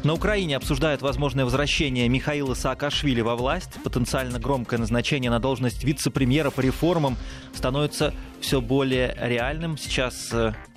На Украине обсуждают возможное возвращение Михаила Саакашвили во власть. Потенциально громкое назначение на должность вице-премьера по реформам становится все более реальным. Сейчас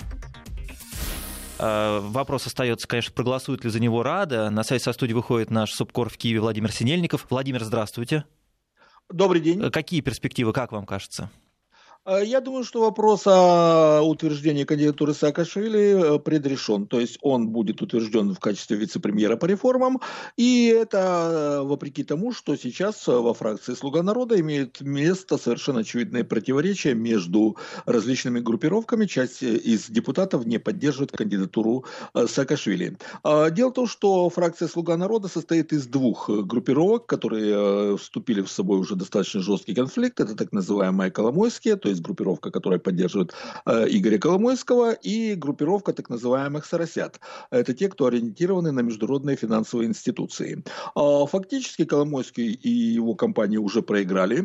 вопрос остается, конечно, проголосует ли за него Рада. На связь со студией выходит наш субкор в Киеве Владимир Синельников. Владимир, здравствуйте. Добрый день. Какие перспективы, как вам кажется? Я думаю, что вопрос о утверждении кандидатуры Саакашвили предрешен. То есть он будет утвержден в качестве вице-премьера по реформам. И это вопреки тому, что сейчас во фракции «Слуга народа» имеет место совершенно очевидное противоречие между различными группировками. Часть из депутатов не поддерживает кандидатуру Саакашвили. Дело в том, что фракция «Слуга народа» состоит из двух группировок, которые вступили в собой уже достаточно жесткий конфликт. Это так называемые коломойские, то есть группировка, которая поддерживает Игоря Коломойского, и группировка так называемых «соросят». Это те, кто ориентированы на международные финансовые институции. Фактически Коломойский и его компания уже проиграли.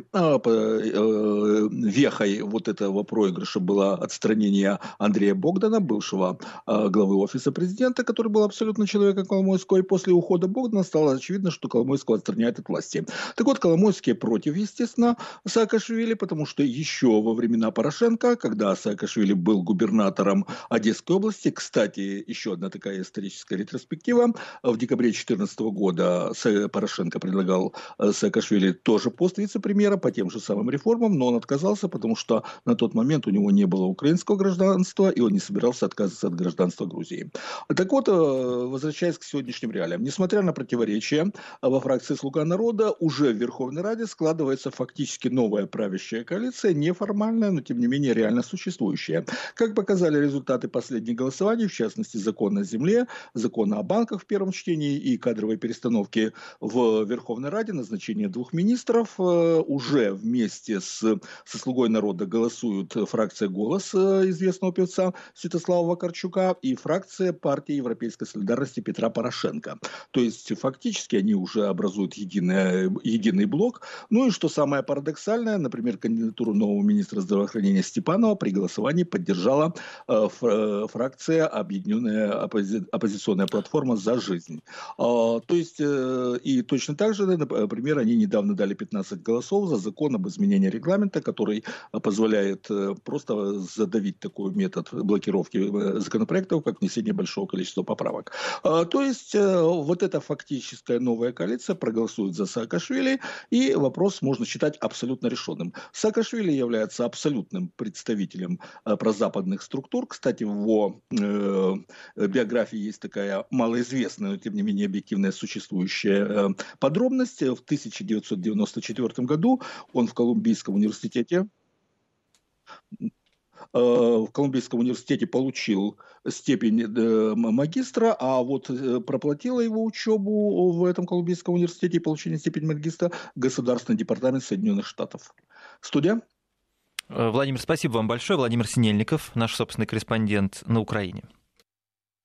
Вехой вот этого проигрыша было отстранение Андрея Богдана, бывшего главы офиса президента, который был абсолютно человеком Коломойского. И после ухода Богдана стало очевидно, что Коломойского отстраняют от власти. Так вот, Коломойские против, естественно, Саакашвили, потому что еще во времена Порошенко, когда Саакашвили был губернатором Одесской области. Кстати, еще одна такая историческая ретроспектива. В декабре 2014 года Порошенко предлагал Саакашвили тоже пост вице-премьера по тем же самым реформам, но он отказался, потому что на тот момент у него не было украинского гражданства, и он не собирался отказываться от гражданства Грузии. Так вот, возвращаясь к сегодняшним реалиям. Несмотря на противоречия во фракции «Слуга народа», уже в Верховной Раде складывается фактически новая правящая коалиция, неформальная, но тем не менее реально существующая. Как показали результаты последних голосований, в частности закон о земле, закон о банках в первом чтении и кадровой перестановки в Верховной Раде, назначение двух министров, уже вместе со «Слугой народа» голосуют фракция «Голос» известного певца Святослава Вакарчука и фракция партии Европейской солидарности Петра Порошенко. То есть фактически они уже образуют единый блок. Ну и что самое парадоксальное, например, кандидатуру нового министра здравоохранения Степанова при голосовании поддержала фракция «Объединенная оппозиционная платформа «За жизнь». То есть и точно так же, например, они недавно дали 15 голосов за закон об изменении регламента, который позволяет просто задавить такой метод блокировки законопроектов, как внесение большого количества поправок. То есть вот эта фактическая новая коалиция проголосует за Саакашвили, и вопрос можно считать абсолютно решенным. Саакашвили является абсолютным представителем прозападных структур. Кстати, в его биографии есть такая малоизвестная, но тем не менее объективная существующая подробность. В 1994 году он в Колумбийском университете получил степень магистра, а вот проплатила его учебу в этом Колумбийском университете и получение степени магистра Государственный департамент Соединенных Штатов. Студия? Владимир, спасибо вам большое. Владимир Синельников, наш собственный корреспондент на Украине.